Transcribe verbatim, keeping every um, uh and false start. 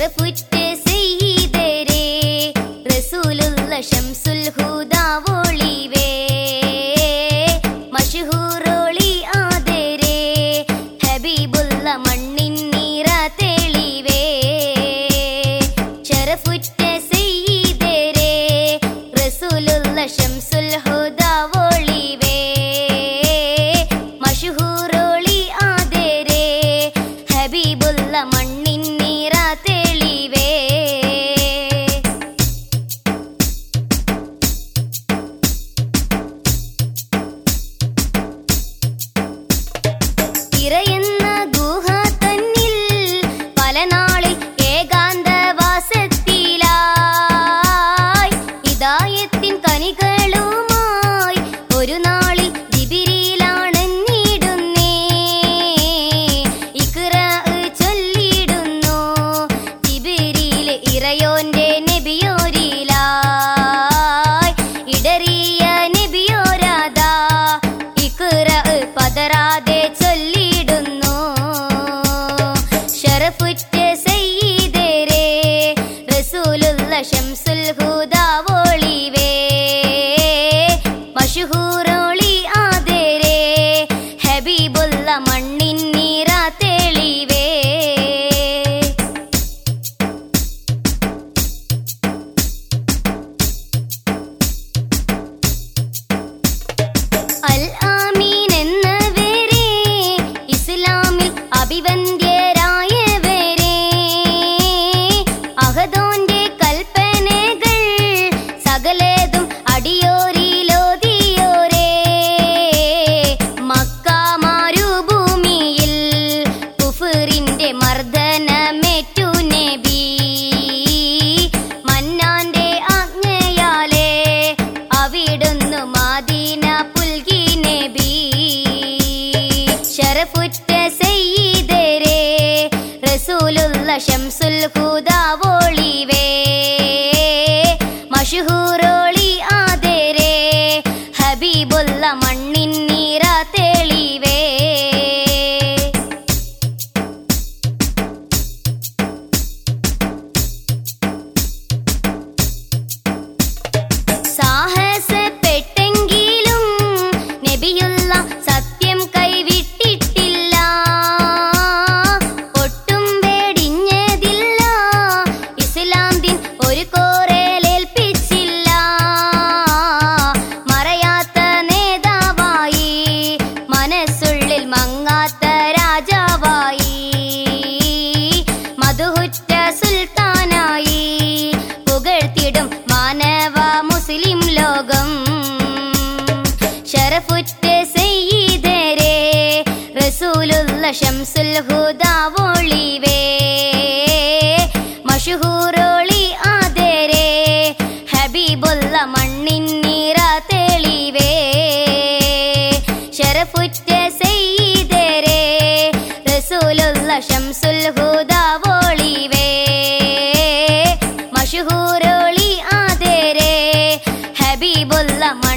ഷറഫുറ്റ സയ്യിദരേ റസൂലുള്ള ശംസുൽ ഹുദാ ഒളിവേ മശ്ഹൂറോളി ആദരേ ഹബീബുള്ള മണ്ണിൻ നീറ തെളിവേ ഷറഫുറ്റ സയ്യിദരേ റസൂലുള്ള ശംസുൽ ഹുദാ ഒളിവേ മശ്ഹൂറോളി ആദരേ ഹബീബുള്ള മണ്ണിൻ നീറ തെളിവേ തിരയുന്ന ഗുഹ തന്നിൽ പല നാളിൽ ഏകാന്തവാസത്തിലായി ഹിദായത്തിൻ കനികളുമായി ഒരു നാളിൽ ജിബ്രീലാണെന്നിടുന്നേ ഇഖ്റ ചൊല്ലിടുന്നു ജിബ്രീൽ ഇറയോന്റെ നബിയോരിലായി ഇടറിയ നബിയോരാദാ ഇഖ്റ പതറാതെ ചൊല്ലിടുന്നു ഷറഫുറ്റ സയ്യിദരേ റസൂലുള്ള ശംസുൽ ഹുദാ ഒളിവേ മശ്ഹൂറോളി ആദരേ ഹബീബുള്ള മണ്ണിൻ നീറ തെളിവേ അൽ ആമീൻ എന്നവരെ ഇസ്ലാമിൽ അഭിവന്ദ്യരായവരെ അഹദോന്റെ കൽപ്പനകൾ സകലതും അടിയോരിലോതിയോരേ മക്ക മരുഭൂമിയിൽ കുഫറിന്റെ മർദ്ദനമേറ്റു നബി മന്നാന്റെ ആജ്ഞയാലേ അവിടുന്ന് മദീന പുൽകി നബി ഷറഫുറ്റ സയ്യിദരേ റസൂലുള്ള ശംസുൽ ഹുദാ ഒളിവേ മശ്ഹൂറോളി ആദരേ ഹബീബുള്ള മണ്ണിൻ നീറ തെളിവേ സാഹസപ്പെട്ടെങ്കിലും നബിയുള്ള സത്യം കൈവിട്ടിട്ടില്ല ഒട്ടും പേടിഞ്ഞതില്ല ഇസ്ലാം ദീൻ ഒരു കോറേലേൽപ്പിച്ചില്ല മറയാത്ത നേതാവായി മനസ്സുള്ളിൽ മങ്ങാത്ത രാജാവായി മധുഹുറ്റ സുൽത്താനായി പുകഴ്ത്തിടും മാനവ മുസ്ലിം ലോകം ഷറഫുറ്റ സയ്യിദരേ റസൂലുള്ള ശംസുൽ ഹുദാ ഒളിവേ മശ്ഹൂറോളി ആദരേ ഹബീബുള്ള മണ്ണിൻ നീറ തെളിവേ ഷറഫുറ്റ സയ്യിദരേ റസൂലുള്ള ശംസുൽ ഹുദാ ഒളിവേ മശ്ഹൂറോളി ആദരേ ഹബീബുള്ള